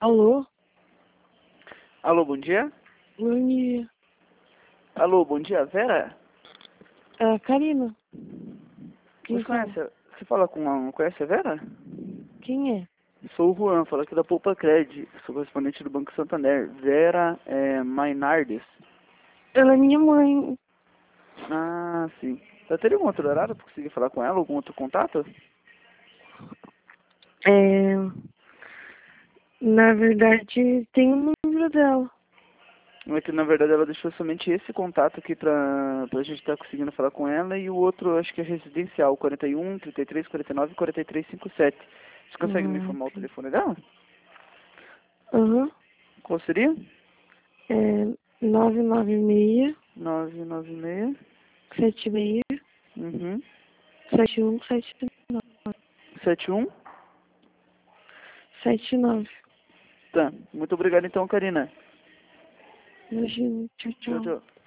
Alô? Alô, bom dia? Bom dia. Alô, bom dia, Vera? É a Karina. Quem Você fala? conhece, conhece a Vera? Quem é? Sou o Juan, falo aqui da Poupa Cred, sou correspondente do Banco Santander. Vera Mainardes. Ela é minha mãe. Ah, sim. Eu teria algum outro horário para conseguir falar com ela? Algum outro contato? É... Na verdade, tem o número dela. É que, na verdade, ela deixou somente esse contato aqui pra gente estar conseguindo falar com ela, e o outro, acho que é residencial, 41, 33, 49, 43, 57. Você consegue me informar o telefone dela? Aham. Qual seria? É 996 996. 76 Uhum. 7179. 71. 79. Tá. Muito obrigado então, Karina. Imagina. Tchau, Tchau, tchau. tchau.